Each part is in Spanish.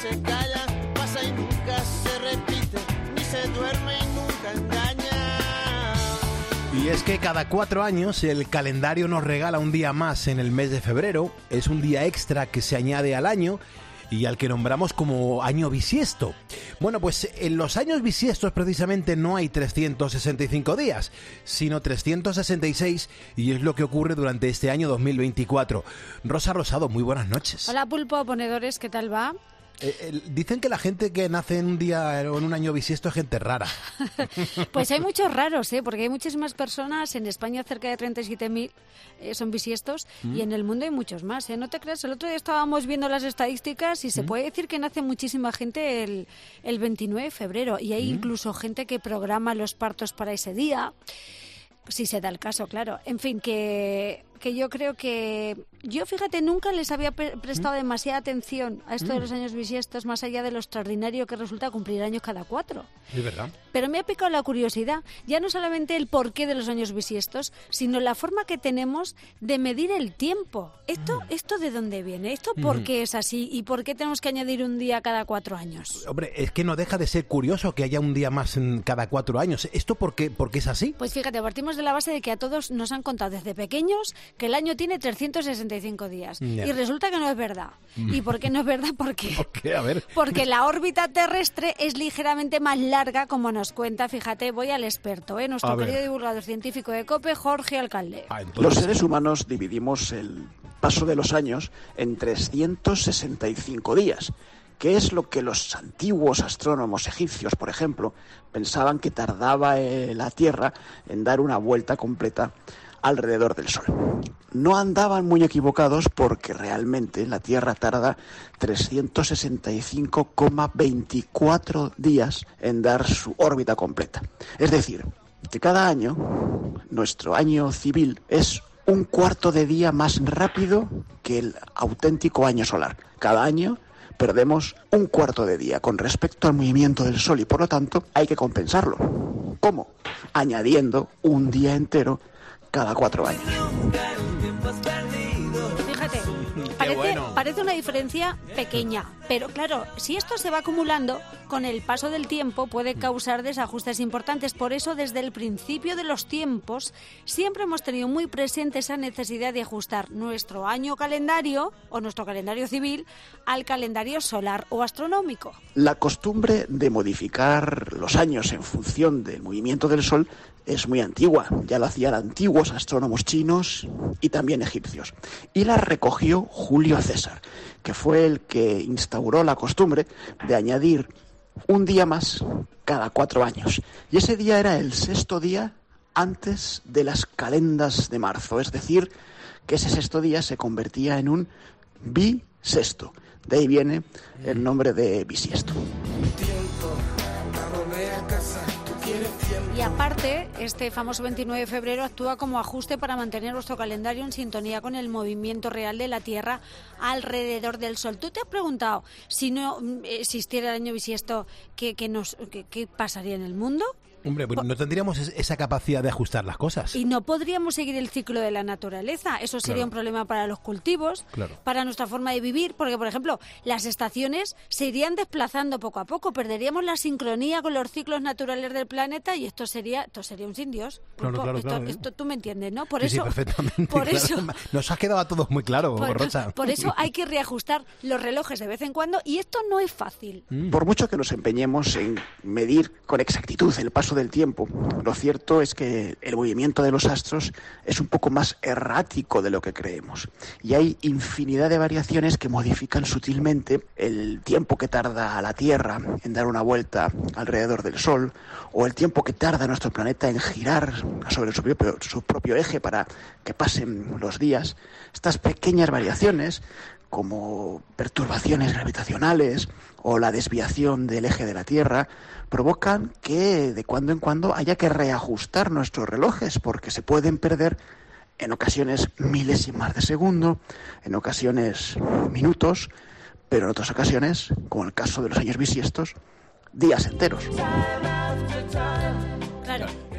se calla, pasa y nunca se repite, ni se duerme y nunca engaña. Y es que cada 4 años el calendario nos regala un día más en el mes de febrero. Es un día extra que se añade al año y al que nombramos como año bisiesto. Bueno, pues en los años bisiestos precisamente no hay 365 días, sino 366, y es lo que ocurre durante este año 2024. Rosa Rosado, muy buenas noches. Hola Pulpo, ponedores, ¿qué tal va? Dicen que la gente que nace en un día o en un año bisiesto es gente rara. Pues hay muchos raros, porque hay muchísimas personas, en España cerca de 37.000 son bisiestos, y en el mundo hay muchos más. No te creas, el otro día estábamos viendo las estadísticas y se puede decir que nace muchísima gente el 29 de febrero, y hay incluso gente que programa los partos para ese día, si se da el caso, claro. En fin, que yo creo que... Yo, fíjate, nunca les había prestado demasiada atención a esto de los años bisiestos, más allá de lo extraordinario que resulta cumplir años cada 4. Es verdad. Pero me ha picado la curiosidad, ya no solamente el porqué de los años bisiestos, sino la forma que tenemos de medir el tiempo. ¿Esto de dónde viene? ¿Esto por qué es así? ¿Y por qué tenemos que añadir un día cada 4 años? Hombre, es que no deja de ser curioso que haya un día más en cada 4 años. ¿Esto por qué es así? Pues fíjate, partimos de la base de que a todos nos han contado desde pequeños que el año tiene 365 días. Yeah. Y resulta que no es verdad. ¿Y por qué no es verdad? ¿Por qué? A ver. Porque la órbita terrestre es ligeramente más larga, como nos cuenta, fíjate, voy al experto, nuestro querido divulgador científico de COPE, Jorge Alcalde. Los seres humanos dividimos el paso de los años en 365 días, que es lo que los antiguos astrónomos egipcios, por ejemplo, pensaban que tardaba la Tierra en dar una vuelta completa alrededor del Sol. No andaban muy equivocados, porque realmente la Tierra tarda 365,24 días en dar su órbita completa. Es decir, que cada año, nuestro año civil es un cuarto de día más rápido que el auténtico año solar. Cada año perdemos un cuarto de día con respecto al movimiento del Sol, y por lo tanto hay que compensarlo. ¿Cómo? Añadiendo un día entero cada 4 años. Fíjate, parece una diferencia pequeña, pero claro, si esto se va acumulando, con el paso del tiempo puede causar desajustes importantes. Por eso, desde el principio de los tiempos, siempre hemos tenido muy presente esa necesidad de ajustar nuestro año calendario, o nuestro calendario civil, al calendario solar o astronómico. La costumbre de modificar los años en función del movimiento del Sol es muy antigua. Ya lo hacían antiguos astrónomos chinos y también egipcios. Y la recogió Julio César, que fue el que instauró la costumbre de añadir un día más cada 4 años. Y ese día era el 6º día antes de las calendas de marzo. Es decir, que ese 6º día se convertía en un bisexto. De ahí viene el nombre de bisiesto. Y aparte, este famoso 29 de febrero actúa como ajuste para mantener nuestro calendario en sintonía con el movimiento real de la Tierra alrededor del Sol. ¿Tú te has preguntado, si no existiera el año bisiesto, qué pasaría en el mundo? Hombre, pues no tendríamos esa capacidad de ajustar las cosas. Y no podríamos seguir el ciclo de la naturaleza. Eso sería un problema para los cultivos, para nuestra forma de vivir, porque, por ejemplo, las estaciones se irían desplazando poco a poco. Perderíamos la sincronía con los ciclos naturales del planeta, y esto sería un sin Dios. Claro. Esto tú me entiendes, ¿no? Sí, perfectamente. Por eso nos ha quedado a todos muy claro, Rosa. Por eso hay que reajustar los relojes de vez en cuando, y esto no es fácil. Por mucho que nos empeñemos en medir con exactitud el paso del tiempo, lo cierto es que el movimiento de los astros es un poco más errático de lo que creemos, y hay infinidad de variaciones que modifican sutilmente el tiempo que tarda la Tierra en dar una vuelta alrededor del Sol, o el tiempo que tarda nuestro planeta en girar sobre su propio eje para que pasen los días. Estas pequeñas variaciones, como perturbaciones gravitacionales o la desviación del eje de la Tierra, provocan que de cuando en cuando haya que reajustar nuestros relojes, porque se pueden perder en ocasiones milésimas de segundo, en ocasiones minutos, pero en otras ocasiones, como el caso de los años bisiestos, días enteros. Claro.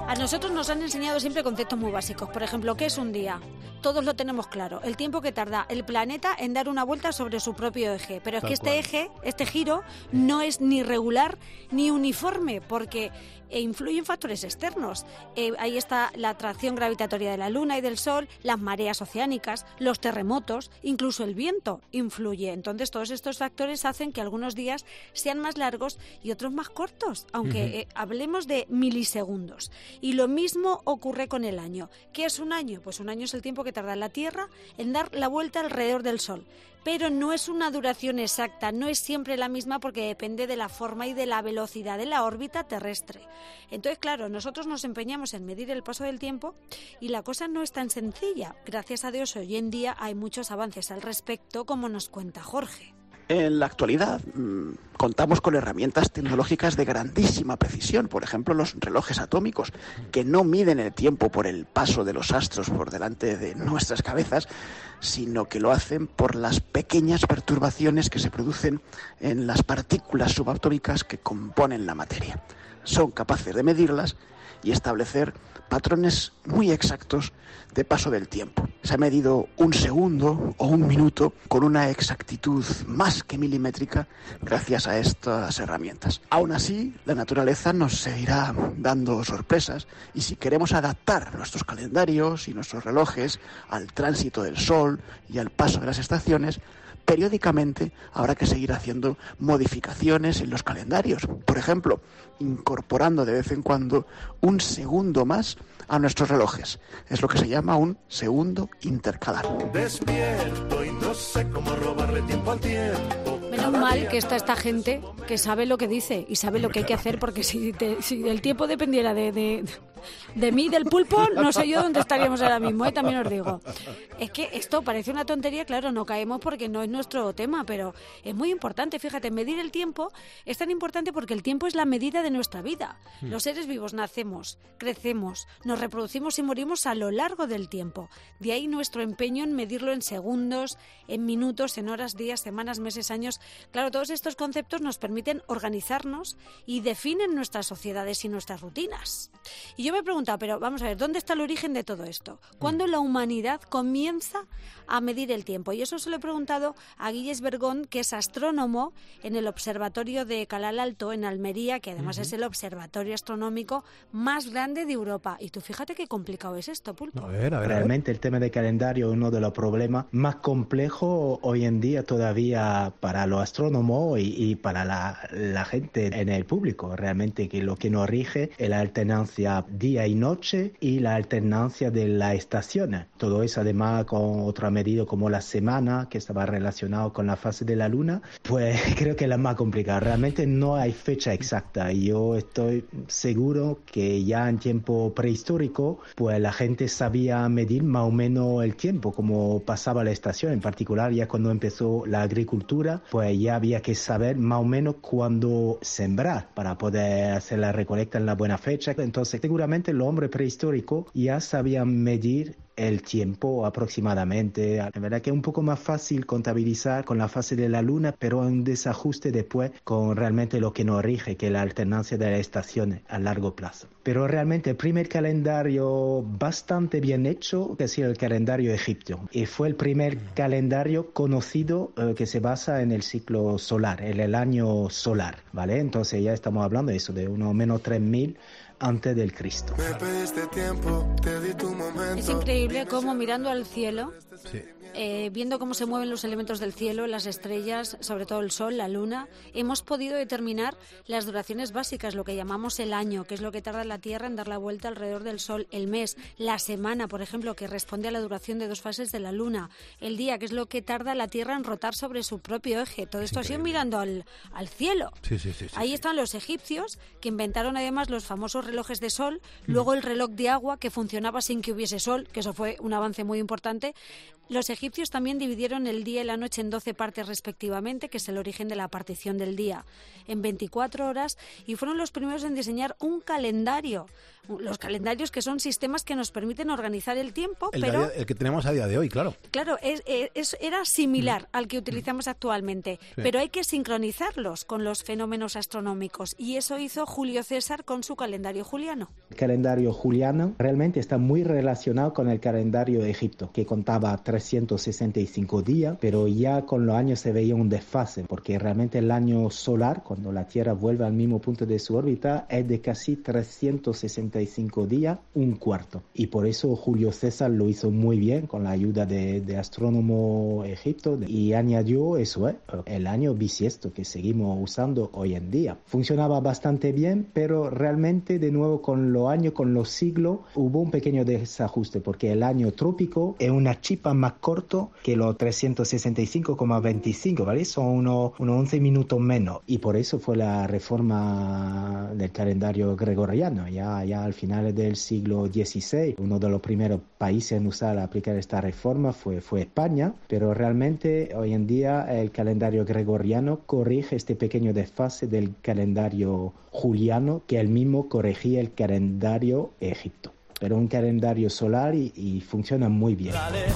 A nosotros nos han enseñado siempre conceptos muy básicos. Por ejemplo, ¿qué es un día? Todos lo tenemos claro. El tiempo que tarda el planeta en dar una vuelta sobre su propio eje. Pero es que este eje, este giro, no es ni regular ni uniforme, porque influyen factores externos. Ahí está la atracción gravitatoria de la Luna y del Sol, las mareas oceánicas, los terremotos, incluso el viento influye. Entonces, todos estos factores hacen que algunos días sean más largos y otros más cortos, aunque hablemos de milisegundos. Y lo mismo ocurre con el año. ¿Qué es un año? Pues un año es el tiempo que tarda la Tierra en dar la vuelta alrededor del Sol. Pero no es una duración exacta, no es siempre la misma porque depende de la forma y de la velocidad de la órbita terrestre. Entonces, claro, nosotros nos empeñamos en medir el paso del tiempo y la cosa no es tan sencilla. Gracias a Dios, hoy en día hay muchos avances al respecto, como nos cuenta Jorge. En la actualidad contamos con herramientas tecnológicas de grandísima precisión, por ejemplo los relojes atómicos, que no miden el tiempo por el paso de los astros por delante de nuestras cabezas, sino que lo hacen por las pequeñas perturbaciones que se producen en las partículas subatómicas que componen la materia. Son capaces de medirlas y establecer patrones muy exactos de paso del tiempo. Se ha medido un segundo o un minuto con una exactitud más que milimétrica gracias a estas herramientas. Aún así, la naturaleza nos seguirá dando sorpresas y si queremos adaptar nuestros calendarios y nuestros relojes al tránsito del Sol y al paso de las estaciones, periódicamente habrá que seguir haciendo modificaciones en los calendarios. Por ejemplo, incorporando de vez en cuando un segundo más a nuestros relojes. Es lo que se llama un segundo intercalar. Despierto y no sé cómo robarle tiempo al tiempo. Menos mal que está esta gente que sabe lo que dice y sabe lo que hay que hacer, porque si el tiempo dependiera de mí, del pulpo, no sé yo dónde estaríamos ahora mismo, también os digo. Es que esto parece una tontería, claro, no caemos porque no es nuestro tema, pero es muy importante. Fíjate, medir el tiempo es tan importante porque el tiempo es la medida de nuestra vida. Los seres vivos nacemos, crecemos, nos reproducimos y morimos a lo largo del tiempo. De ahí nuestro empeño en medirlo en segundos, en minutos, en horas, días, semanas, meses, años. Claro, todos estos conceptos nos permiten organizarnos y definen nuestras sociedades y nuestras rutinas. Y yo me he preguntado, pero vamos a ver, ¿dónde está el origen de todo esto? ¿Cuándo la humanidad comienza a medir el tiempo? Y eso se lo he preguntado a Guilles Bergón, que es astrónomo en el Observatorio de Calal Alto, en Almería, que además es el observatorio astronómico más grande de Europa. Y tú fíjate qué complicado es esto, Pulpo. A ver. Realmente el tema del calendario es uno de los problemas más complejos hoy en día todavía para los astrónomos y para la gente en el público. Realmente que lo que nos rige es la alternancia día y noche y la alternancia de las estaciones. Todo eso además con otra medida como la semana, que estaba relacionado con la fase de la luna, pues creo que es la más complicada. Realmente no hay fecha exacta y yo estoy seguro que ya en tiempo prehistórico pues la gente sabía medir más o menos el tiempo, como pasaba la estación. En particular ya cuando empezó la agricultura, pues ya había que saber más o menos cuándo sembrar para poder hacer la recolecta en la buena fecha. Entonces seguramente los hombres prehistóricos ya sabían medir el tiempo aproximadamente. La verdad que es un poco más fácil contabilizar con la fase de la luna, pero hay un desajuste después con realmente lo que nos rige, que es la alternancia de las estaciones a largo plazo. Pero realmente el primer calendario bastante bien hecho que ha sido el calendario egipcio, y fue el primer calendario conocido que se basa en el ciclo solar, en el año solar, ¿vale? Entonces ya estamos hablando de eso, de unos menos 3000 antes del Cristo. Es increíble cómo mirando al cielo, viendo cómo se mueven los elementos del cielo, las estrellas, sobre todo el sol, la luna, hemos podido determinar las duraciones básicas, lo que llamamos el año, que es lo que tarda la Tierra en dar la vuelta alrededor del sol, el mes, la semana, por ejemplo, que responde a la duración de 2 fases de la luna, el día, que es lo que tarda la Tierra en rotar sobre su propio eje. Todo esto ha sido mirando al cielo. Sí. Ahí están los egipcios, que inventaron además los famosos relojes de sol, luego el reloj de agua, que funcionaba sin que hubiese sol, que eso fue un avance muy importante. Los egipcios también dividieron el día y la noche en 12 partes respectivamente, que es el origen de la partición del día, en 24 horas, y fueron los primeros en diseñar un calendario. Los calendarios, que son sistemas que nos permiten organizar el tiempo, pero... El que tenemos a día de hoy, claro. Claro, era similar al que utilizamos actualmente, pero hay que sincronizarlos con los fenómenos astronómicos, y eso hizo Julio César con su calendario juliano. El calendario juliano realmente está muy relacionado con el calendario de Egipto, que contaba 365 días, pero ya con los años se veía un desfase, porque realmente el año solar, cuando la Tierra vuelve al mismo punto de su órbita, es de casi 365 días, un cuarto. Y por eso Julio César lo hizo muy bien con la ayuda de astrónomo egipto, y añadió eso, el año bisiesto, que seguimos usando hoy en día. Funcionaba bastante bien, pero realmente de nuevo con los años, con los siglos, hubo un pequeño desajuste, porque el año trópico es una chipa más corto que los 365,25, ¿vale? Son unos 11 minutos menos, y por eso fue la reforma del calendario gregoriano. Ya al final del siglo XVI, uno de los primeros países en aplicar esta reforma fue España, pero realmente hoy en día el calendario gregoriano corrige este pequeño desfase del calendario juliano, que él mismo corregía el calendario egipto. Pero un calendario solar y funciona muy bien.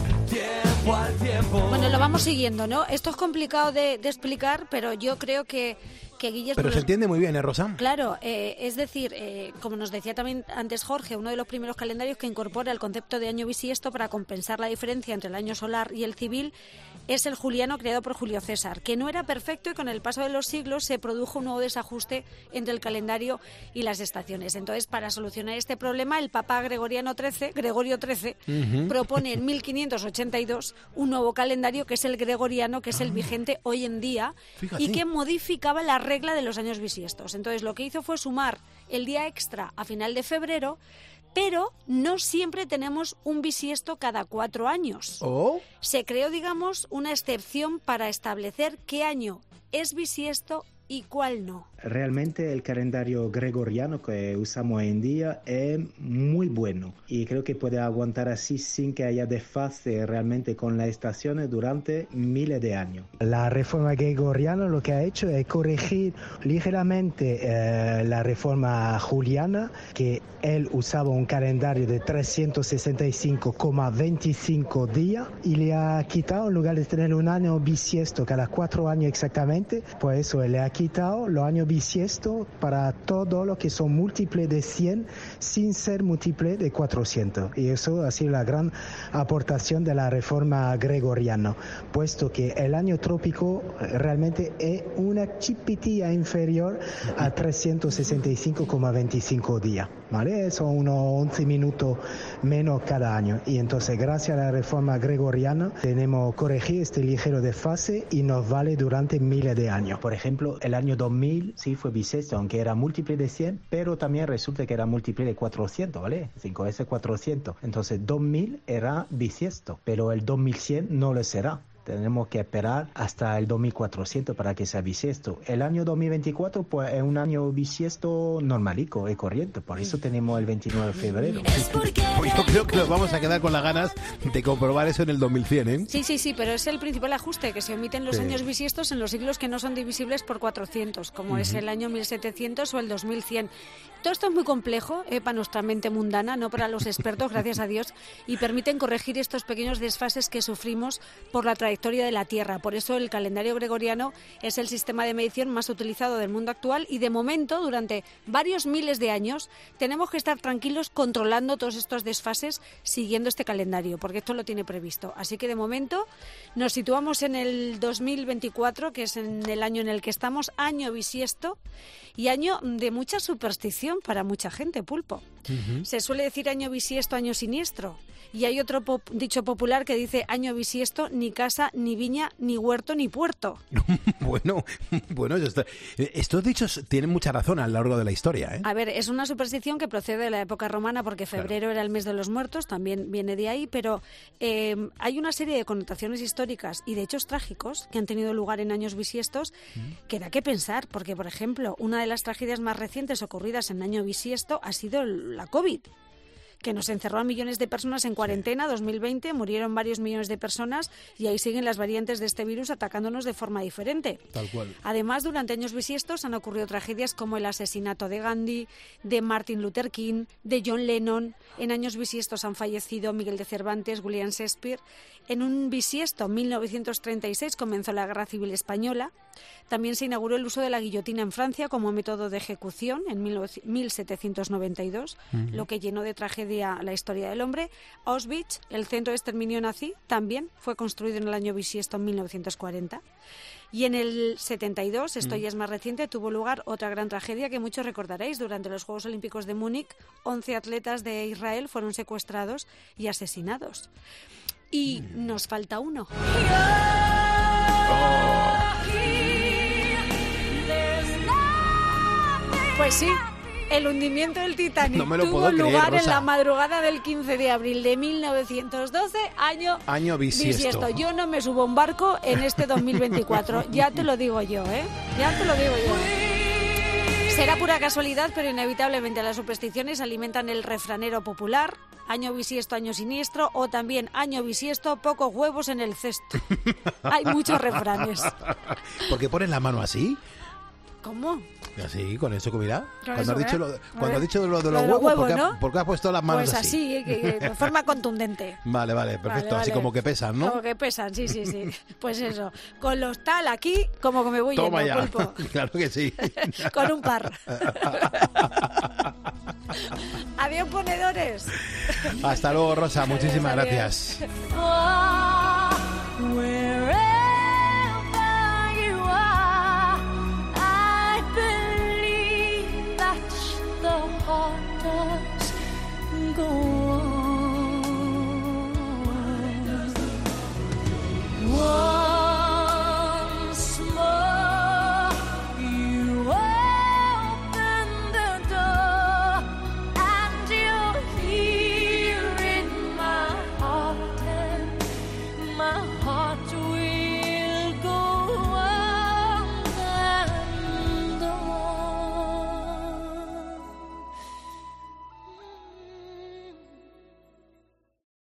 Bueno, lo vamos siguiendo, ¿no? Esto es complicado de explicar, pero yo creo que Guillermo... Pero se entiende muy bien, ¿eh, Rosa? Claro, es decir, como nos decía también antes Jorge, uno de los primeros calendarios que incorpora el concepto de año bisiesto para compensar la diferencia entre el año solar y el civil es el juliano, creado por Julio César, que no era perfecto, y con el paso de los siglos se produjo un nuevo desajuste entre el calendario y las estaciones. Entonces, para solucionar este problema, el Papa Gregorio XIII, propone en 1582 un nuevo calendario, que es el gregoriano, que es el vigente hoy en día. Fíjate. Y que modificaba la regla de los años bisiestos. Entonces, lo que hizo fue sumar el día extra a final de febrero, pero no siempre tenemos un bisiesto cada 4 años. ¿Oh? Se creó, digamos, una excepción para establecer qué año es bisiesto y cuál no. Realmente el calendario gregoriano que usamos hoy en día es muy bueno, y creo que puede aguantar así sin que haya desfase realmente con las estaciones durante miles de años. La reforma gregoriana lo que ha hecho es corregir ligeramente la reforma juliana, que él usaba un calendario de 365,25 días, y le ha quitado, en lugar de tener un año bisiesto cada 4 años exactamente, pues eso, le ha quitado los años bisiesto para todo lo que son múltiples de 100 sin ser múltiples de 400. Y eso ha sido la gran aportación de la reforma gregoriana, puesto que el año trópico realmente es una chipitilla inferior a 365,25 días, ¿vale? Son unos 11 minutos menos cada año. Y entonces, gracias a la reforma gregoriana, tenemos corregir este ligero desfase, y nos vale durante miles de años. Por ejemplo, el año 2000 sí fue bisiesto, aunque era múltiple de 100, pero también resulta que era múltiple de 400, ¿vale? 5 veces 400. Entonces 2000 era bisiesto, pero el 2100 no lo será. Tenemos que esperar hasta el 2400 para que sea bisiesto. El año 2024 pues es un año bisiesto normalico y corriente, por eso tenemos el 29 de febrero. Pues yo creo que nos vamos a quedar con las ganas de comprobar eso en el 2100, ¿eh? Sí, pero es el principal ajuste, que se omiten los años bisiestos en los siglos que no son divisibles por 400, como es el año 1700 o el 2100. Todo esto es muy complejo para nuestra mente mundana, no para los expertos, gracias a Dios, y permiten corregir estos pequeños desfases que sufrimos por la trayectoria de la Tierra. Por eso el calendario gregoriano es el sistema de medición más utilizado del mundo actual, y de momento, durante varios miles de años, tenemos que estar tranquilos controlando todos estos desfases siguiendo este calendario, porque esto lo tiene previsto. Así que de momento nos situamos en el 2024, que es en el año en el que estamos, año bisiesto, y año de mucha superstición para mucha gente, Pulpo. Se suele decir año bisiesto, año siniestro. Y hay otro dicho popular que dice año bisiesto, ni casa, ni viña, ni huerto, ni puerto. Bueno, estos dichos tienen mucha razón a lo largo de la historia, ¿eh? A ver, es una superstición que procede de la época romana, porque febrero era el mes de los muertos, también viene de ahí, pero hay una serie de connotaciones históricas y de hechos trágicos que han tenido lugar en años bisiestos que da que pensar, porque, por ejemplo, una de las tragedias más recientes ocurridas en año bisiesto ha sido la COVID, que nos encerró a millones de personas en cuarentena, 2020, murieron varios millones de personas y ahí siguen las variantes de este virus atacándonos de forma diferente. Tal cual. Además, durante años bisiestos han ocurrido tragedias como el asesinato de Gandhi, de Martin Luther King, de John Lennon. En años bisiestos han fallecido Miguel de Cervantes, William Shakespeare. En un bisiesto, en 1936, comenzó la Guerra Civil Española. También se inauguró el uso de la guillotina en Francia como método de ejecución en 1792, lo que llenó de tragedia la historia del hombre. Auschwitz, el centro de exterminio nazi, también fue construido en el año bisiesto en 1940. Y en el 72, esto ya es más reciente, tuvo lugar otra gran tragedia que muchos recordaréis. Durante los Juegos Olímpicos de Múnich, 11 atletas de Israel fueron secuestrados y asesinados. Y nos falta uno. Pues sí, el hundimiento del Titanic No me lo tuvo puedo creer, lugar en Rosa. la madrugada del 15 de abril de 1912, año bisiesto. Yo no me subo a un barco en este 2024, ya te lo digo yo, ¿eh? Ya te lo digo yo. Será pura casualidad, pero inevitablemente las supersticiones alimentan el refranero popular, año bisiesto, año siniestro, o también año bisiesto, pocos huevos en el cesto. Hay muchos refranes. ¿Por qué pones la mano así? ¿Cómo? Así, con eso que mira. Con Cuando eso, has dicho ¿eh? Cuando has dicho lo de Lo los de los huevos, huevos, ¿no? ¿por qué has puesto las manos Pues así? así, de forma contundente. Vale, perfecto. Vale, Así vale. como que pesan, ¿no? Como que pesan, sí. Pues eso, con los tal aquí, como que me voy Toma yendo, ya. pulpo. Claro que sí. Con un par. Adiós, ponedores. Hasta luego, Rosa. Muchísimas Adiós. gracias. Adiós.